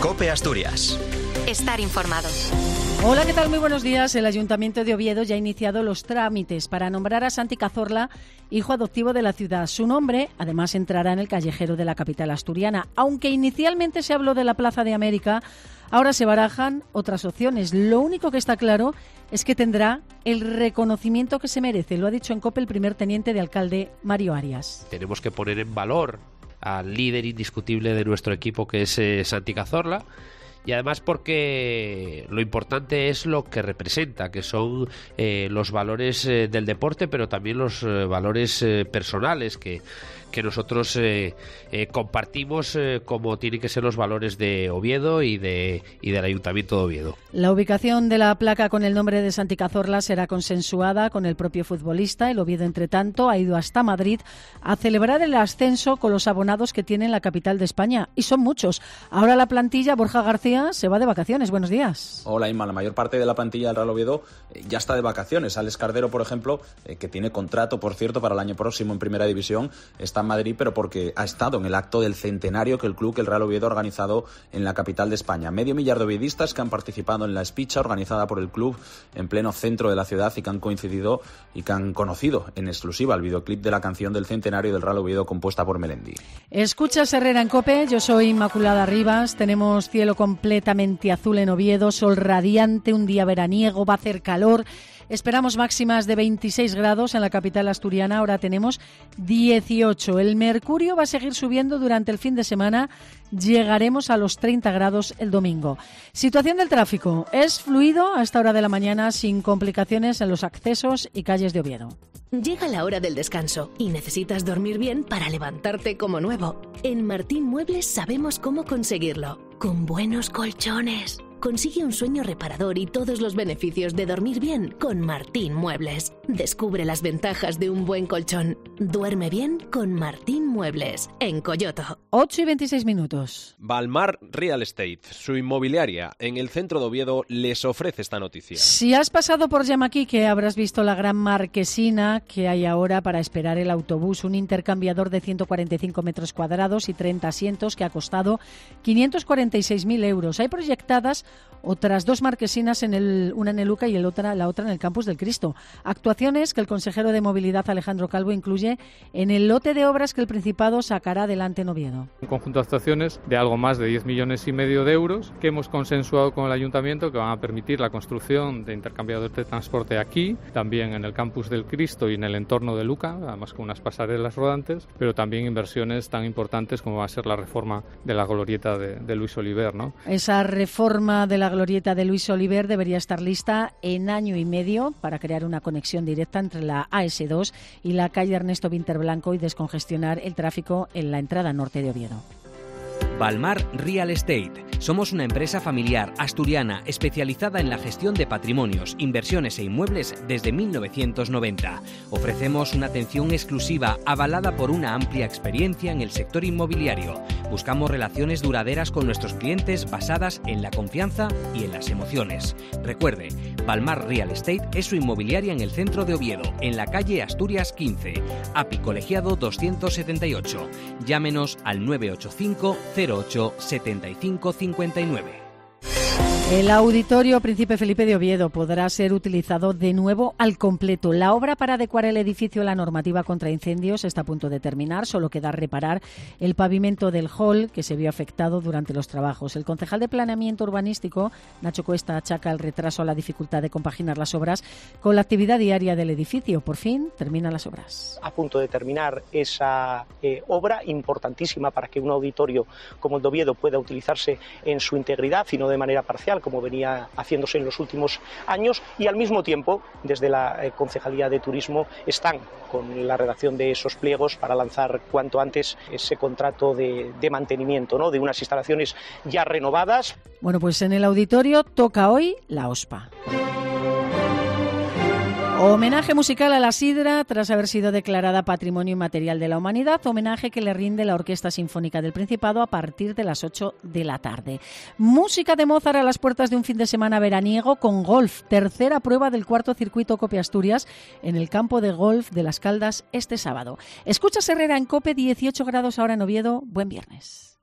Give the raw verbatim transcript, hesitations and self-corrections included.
COPE Asturias. Estar informado. Hola, ¿qué tal? Muy buenos días. El Ayuntamiento de Oviedo ya ha iniciado los trámites para nombrar a Santi Cazorla hijo adoptivo de la ciudad. Su nombre, además, entrará en el callejero de la capital asturiana. Aunque inicialmente se habló de la Plaza de América, ahora se barajan otras opciones. Lo único que está claro es que tendrá el reconocimiento que se merece. Lo ha dicho en COPE el primer teniente de alcalde, Mario Arias. Tenemos que poner en valor al líder indiscutible de nuestro equipo, que es eh, Santi Cazorla. Y además porque lo importante es lo que representa, que son eh, los valores eh, del deporte, pero también los eh, valores eh, personales que, que nosotros eh, eh, compartimos eh, como tienen que ser los valores de Oviedo y, de, y del Ayuntamiento de Oviedo. La ubicación de la placa con el nombre de Santi Cazorla será consensuada con el propio futbolista. El Oviedo, entre tanto, ha ido hasta Madrid a celebrar el ascenso con los abonados que tiene la capital de España. Y son muchos. Ahora la plantilla, Borja García, se va de vacaciones. Buenos días. Hola, Inma. La mayor parte de la plantilla del Real Oviedo eh, ya está de vacaciones. Alex Cardero, por ejemplo, eh, que tiene contrato, por cierto, para el año próximo en Primera División, está en Madrid, pero porque ha estado en el acto del centenario que el club, que el Real Oviedo, ha organizado en la capital de España. Medio millar de oviedistas que han participado en la espicha organizada por el club en pleno centro de la ciudad y que han coincidido y que han conocido en exclusiva el videoclip de la canción del centenario del Real Oviedo compuesta por Melendi. Escuchas Herrera en COPE. Yo soy Inmaculada Rivas. Tenemos cielo completo completamente azul en Oviedo, sol radiante, un día veraniego, va a hacer calor. Esperamos máximas de veintiséis grados en la capital asturiana, ahora tenemos dieciocho. El mercurio va a seguir subiendo durante el fin de semana, llegaremos a los treinta grados el domingo. Situación del tráfico, es fluido a esta hora de la mañana sin complicaciones en los accesos y calles de Oviedo. Llega la hora del descanso y necesitas dormir bien para levantarte como nuevo. En Martín Muebles sabemos cómo conseguirlo. Con buenos colchones. Consigue un sueño reparador y todos los beneficios de dormir bien con Martín Muebles. Descubre las ventajas de un buen colchón. Duerme bien con Martín Muebles, en Coyoto. ocho y veintiséis minutos. Balmar Real Estate, su inmobiliaria en el centro de Oviedo, les ofrece esta noticia. Si has pasado por Llamaquique, habrás visto la gran marquesina que hay ahora para esperar el autobús. Un intercambiador de ciento cuarenta y cinco metros cuadrados y treinta asientos que ha costado quinientos cuarenta y seis mil euros. Hay proyectadas otras dos marquesinas, en el, una en el Luca y el otra, la otra en el Campus del Cristo. Actuaciones que el consejero de Movilidad, Alejandro Calvo, incluye en el lote de obras que el Principado sacará adelante en Oviedo. Un conjunto de actuaciones de algo más de diez millones y medio de euros que hemos consensuado con el Ayuntamiento, que van a permitir la construcción de intercambiadores de transporte aquí, también en el Campus del Cristo y en el entorno de Luca, además con unas pasarelas rodantes, pero también inversiones tan importantes como va a ser la reforma de la glorieta de, de Luis Oliver, ¿no? Esa reforma de la glorieta de Luis Oliver debería estar lista en año y medio para crear una conexión directa entre la A ese dos y la calle Ernesto Winterblanco y descongestionar el tráfico en la entrada norte de Oviedo. Balmar Real Estate. Somos una empresa familiar asturiana especializada en la gestión de patrimonios, inversiones e inmuebles desde mil novecientos noventa. Ofrecemos una atención exclusiva avalada por una amplia experiencia en el sector inmobiliario. Buscamos relaciones duraderas con nuestros clientes basadas en la confianza y en las emociones. Recuerde, Balmar Real Estate es su inmobiliaria en el centro de Oviedo, en la calle Asturias quince, A P I Colegiado doscientos setenta y ocho. Llámenos al nueve ocho cinco cero ocho siete cinco cinco nueve. El Auditorio Príncipe Felipe de Oviedo podrá ser utilizado de nuevo al completo. La obra para adecuar el edificio a la normativa contra incendios está a punto de terminar. Solo queda reparar el pavimento del hall que se vio afectado durante los trabajos. El concejal de Planeamiento Urbanístico, Nacho Cuesta, achaca el retraso a la dificultad de compaginar las obras con la actividad diaria del edificio. Por fin terminan las obras. A punto de terminar esa eh, obra importantísima para que un auditorio como el de Oviedo pueda utilizarse en su integridad y no de manera parcial, como venía haciéndose en los últimos años, y al mismo tiempo desde la eh, Concejalía de Turismo están con la redacción de esos pliegos para lanzar cuanto antes ese contrato de, de mantenimiento, ¿no?, de unas instalaciones ya renovadas. Bueno, pues en el auditorio toca hoy la OSPA. Homenaje musical a la sidra tras haber sido declarada Patrimonio Inmaterial de la Humanidad, homenaje que le rinde la Orquesta Sinfónica del Principado a partir de las ocho de la tarde. Música de Mozart a las puertas de un fin de semana veraniego con golf, tercera prueba del cuarto circuito COPE Asturias en el campo de golf de Las Caldas este sábado. Escuchas Herrera en COPE, dieciocho grados ahora en Oviedo, buen viernes.